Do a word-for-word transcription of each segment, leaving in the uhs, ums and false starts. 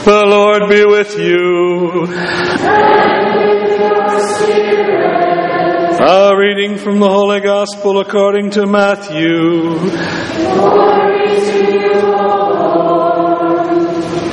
The Lord be with you. And with your spirit. A reading from the Holy Gospel according to Matthew. Glory to you, O Lord.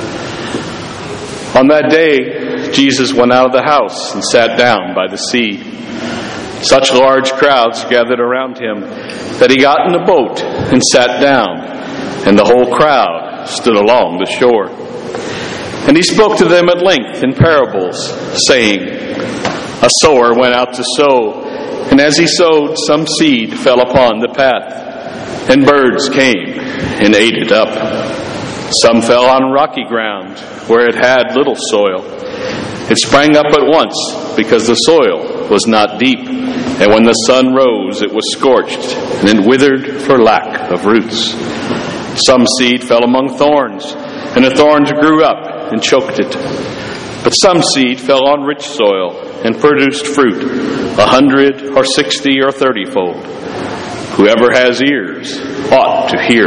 On that day, Jesus went out of the house and sat down by the sea. Such large crowds gathered around him that he got in a boat and sat down, and the whole crowd stood along the shore. And he spoke to them at length in parables, saying, A sower went out to sow, and as he sowed, some seed fell upon the path, and birds came and ate it up. Some fell on rocky ground, where it had little soil. It sprang up at once, because the soil was not deep, and when the sun rose, it was scorched, and it withered for lack of roots. Some seed fell among thorns, and the thorns grew up and choked it. But some seed fell on rich soil, and produced fruit, a hundred or sixty or thirty-fold. Whoever has ears ought to hear.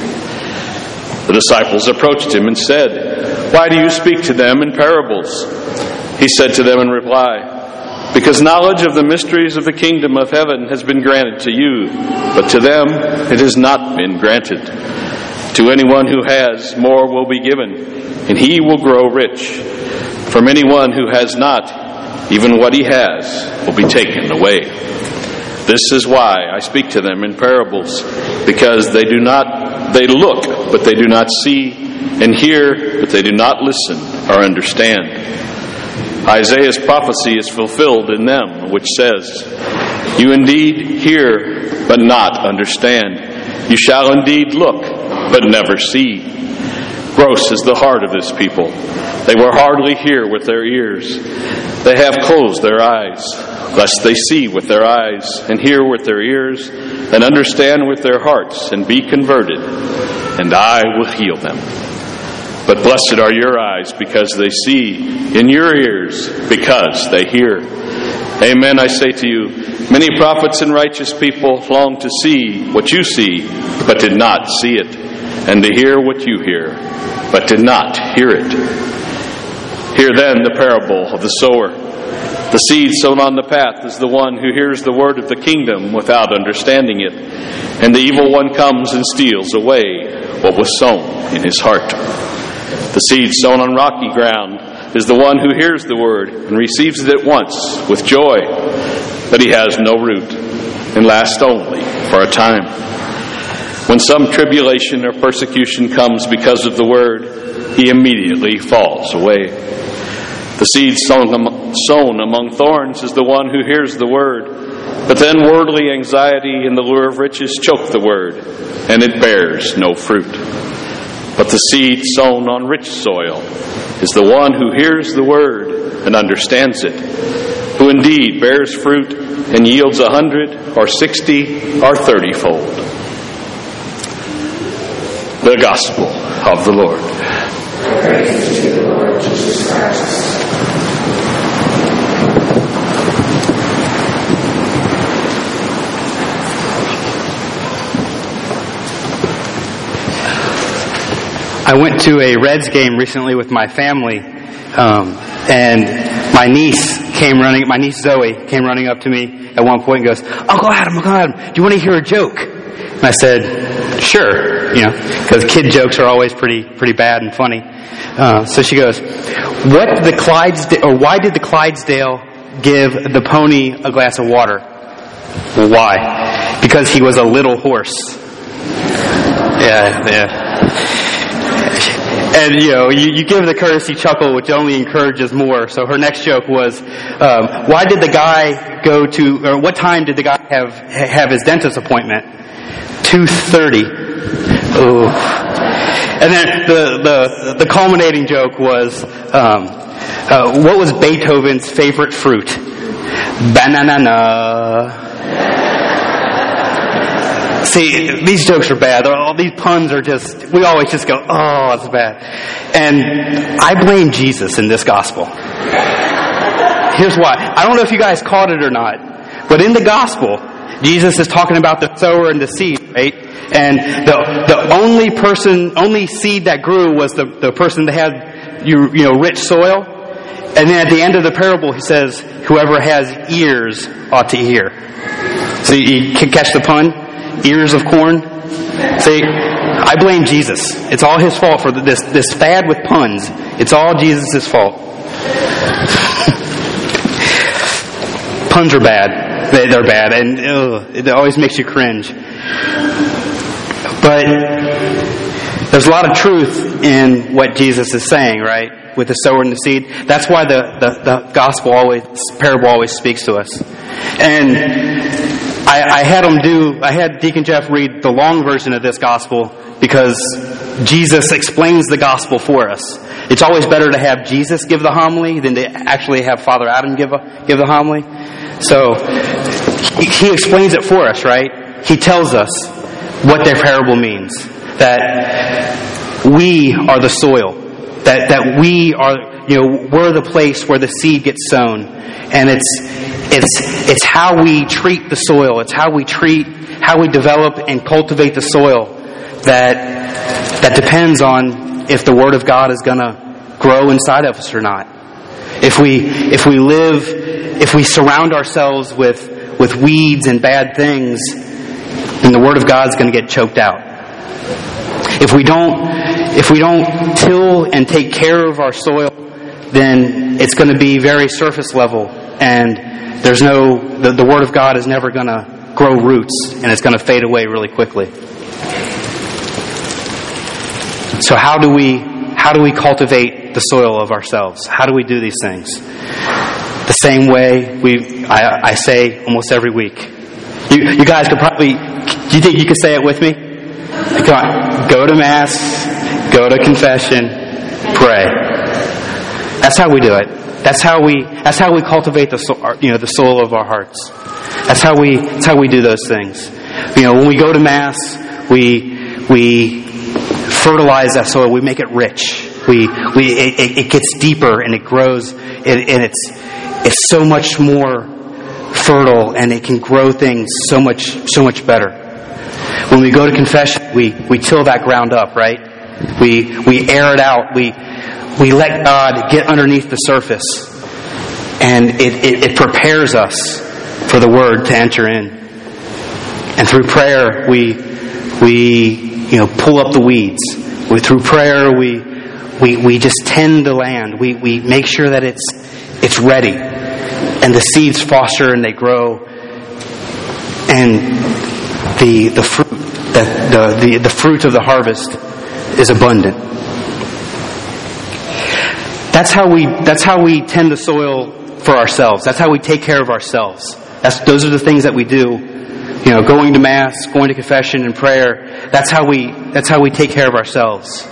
The disciples approached him and said, Why do you speak to them in parables? He said to them in reply, Because knowledge of the mysteries of the kingdom of heaven has been granted to you, but to them it has not been granted. To anyone who has, more will be given, and he will grow rich. From anyone who has not, even what he has will be taken away. This is why I speak to them in parables, because they do not, they look, but they do not see, and hear, but they do not listen or understand. Isaiah's prophecy is fulfilled in them, which says, You indeed hear, but not understand. You shall indeed look, but never see. Gross is the heart of this people. They will hardly hear with their ears. They have closed their eyes, lest they see with their eyes, and hear with their ears, and understand with their hearts, and be converted, and I will heal them. But blessed are your eyes, because they see, and your ears, because they hear. Amen, I say to you, many prophets and righteous people long to see what you see, but did not see it, and to hear what you hear, but did not hear it. Hear then the parable of the sower. The seed sown on the path is the one who hears the word of the kingdom without understanding it, and the evil one comes and steals away what was sown in his heart. The seed sown on rocky ground is the one who hears the word and receives it at once with joy, but he has no root and lasts only for a time. When some tribulation or persecution comes because of the word, he immediately falls away. The seed sown among thorns is the one who hears the word, but then worldly anxiety and the lure of riches choke the word, and it bears no fruit. But the seed sown on rich soil is the one who hears the word and understands it, who indeed bears fruit and yields a hundred or sixty or thirty-fold. The Gospel of the Lord. Praise to you, Lord Jesus Christ. I went to a Reds game recently with my family, um, and my niece came running, my niece Zoe came running up to me at one point and goes, Uncle Adam, Uncle Adam, do you want to hear a joke? And I said, sure, you know, because kid jokes are always pretty pretty bad and funny. Uh, so she goes, what did the Clydesdale, or why did the Clydesdale give the pony a glass of water? Well, why? Because he was a little horse. Yeah, yeah. And, you know, you, you give the courtesy chuckle, which only encourages more. So her next joke was, um, why did the guy go to, or what time did the guy have have his dentist appointment? two thirty. Ooh. And then the, the, the culminating joke was, um, uh, what was Beethoven's favorite fruit? Banana. See, these jokes are bad. All these puns are just, we always just go, oh, that's bad. And I blame Jesus in this gospel. Here's why. I don't know if you guys caught it or not, but in the gospel, Jesus is talking about the sower and the seed, right? And the the only person, only seed that grew was the, the person that had you, you know rich soil. And then at the end of the parable, he says, whoever has ears ought to hear. So you can catch the pun? Ears of corn? See, I blame Jesus. It's all his fault for this, this fad with puns. It's all Jesus' fault. Puns are bad. They, they're bad. And ugh, it always makes you cringe. But there's a lot of truth in what Jesus is saying, right? With the sower and the seed. That's why the, the, the gospel always, parable always speaks to us. And I, I had him do, I had Deacon Jeff read the long version of this gospel because Jesus explains the gospel for us. It's always better to have Jesus give the homily than to actually have Father Adam give a, give the homily. So he, he explains it for us, right? He tells us what their parable means. That we are the soil. That that we are, you know, we're the place where the seed gets sown. And it's it's it's how we treat the soil. It's how we treat, how we develop and cultivate the soil that that depends on if the Word of God is going to grow inside of us or not. If we if we live, if we surround ourselves with with weeds and bad things, then the Word of God is going to get choked out. If we don't, if we don't till and take care of our soil, then it's going to be very surface level, and there's no, the, the Word of God is never going to grow roots, and it's going to fade away really quickly. So how do we, how do we cultivate the soil of ourselves? How do we do these things? The same way we, I, I say almost every week. You, you guys could probably, do you think you could say it with me? Come on. Go to Mass, go to confession, pray. That's how we do it. That's how we, that's how we cultivate the soul, you know, the soul of our hearts. That's how we, that's how we do those things. You know, when we go to Mass, we, we fertilize that soil, we make it rich. We, we, it, it gets deeper and it grows, and, and it's, it's so much more fertile, and it can grow things so much, so much better. When we go to confession, we, we till that ground up, right? We we air it out. We we let God get underneath the surface, and it, it, it prepares us for the Word to enter in. And through prayer, we we you know pull up the weeds. We, through prayer, we we we just tend the land. We we make sure that it's it's ready, and the seeds foster and they grow, and the the fruit the, the, the, the fruit of the harvest is abundant. That's how we that's how we tend the soil for ourselves. That's how we take care of ourselves. That's those are the things that we do. You know, going to Mass, going to confession and prayer. That's how we that's how we take care of ourselves.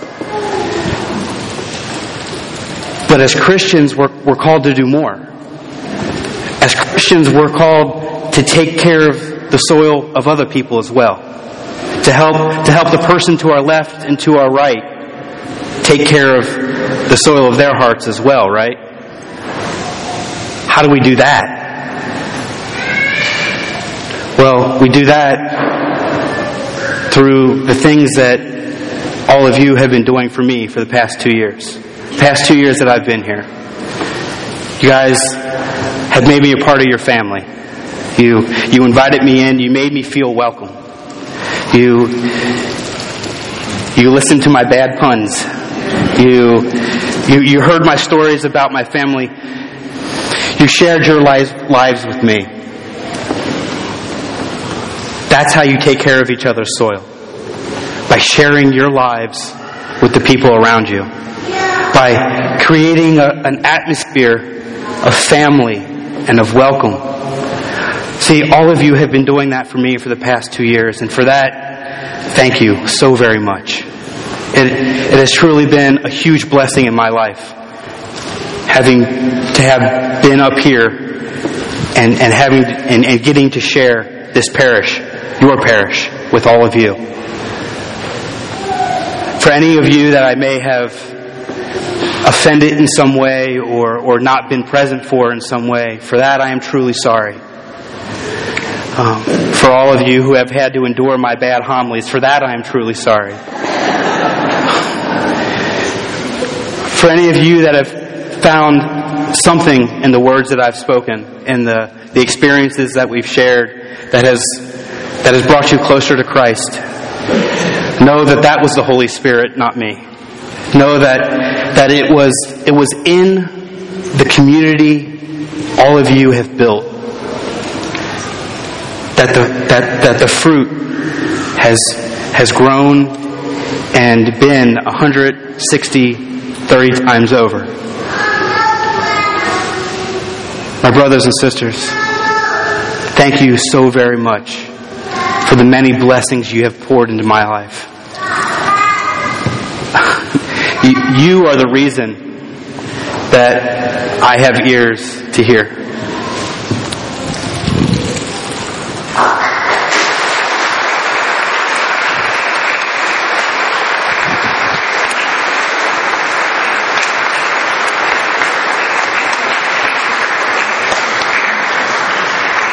But as Christians, we're we're called to do more. As Christians, we're called to take care of the soil of other people as well. To help to help the person to our left and to our right take care of the soil of their hearts as well, right? How do we do that? Well, we do that through the things that all of you have been doing for me for the past two years. The past two years that I've been here. You guys have made me a part of your family. You you invited me in. You made me feel welcome. You you listened to my bad puns. You you you heard my stories about my family. You shared your lives lives with me. That's how you take care of each other's soil. By sharing your lives with the people around you. By creating a, an atmosphere of family and of welcome. See, all of you have been doing that for me for the past two years, and for that, thank you so very much. It, it has truly been a huge blessing in my life, having to have been up here and, and having and, and getting to share this parish, your parish, with all of you. For any of you that I may have offended in some way or, or not been present for in some way, for that I am truly sorry. Um, for all of you who have had to endure my bad homilies, for that I am truly sorry. For any of you that have found something in the words that I've spoken, in the, the experiences that we've shared, that has that has brought you closer to Christ, know that that was the Holy Spirit, not me. Know that that it was it was in the community all of you have built, that the that that the fruit has has grown and been one hundred sixty, thirty times over. My brothers and sisters, thank you so very much for the many blessings you have poured into my life. You are the reason that I have ears to hear.